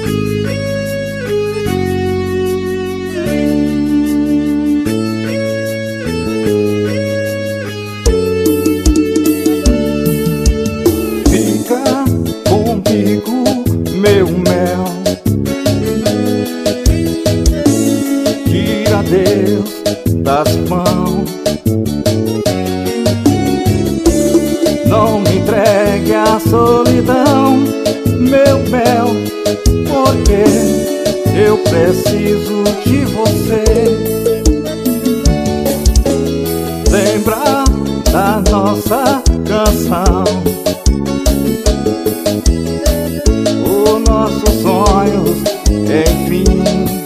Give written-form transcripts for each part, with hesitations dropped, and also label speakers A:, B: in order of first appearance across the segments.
A: Meu mel, tira Deus das mãos. Não me entregue à solidão, meu mel, porque eu preciso de você. Lembra da nossa canção, nossos sonhos, enfim.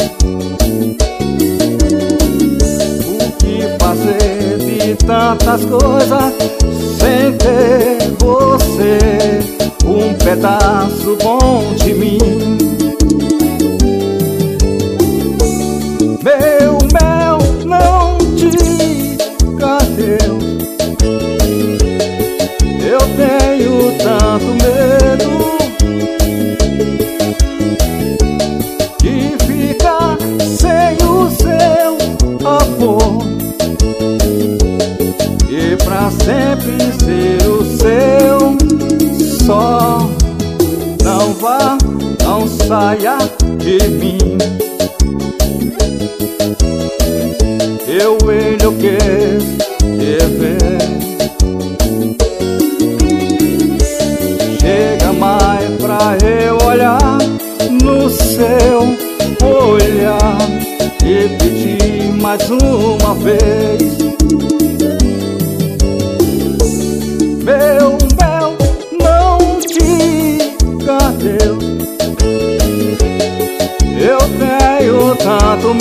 A: O que fazer de tantas coisas sem ter você, um pedaço bom de mim. Meu mel, não diga adeus, eu tenho tanto medo de ficar sem o seu amor e pra sempre ser o seu só. Não vá, não saia de mim. Eu enlouqueço de ver. Chega mais pra eu olhar no seu olhar e pedir mais uma vez. Meu mel, não diga adeus, eu tenho tanto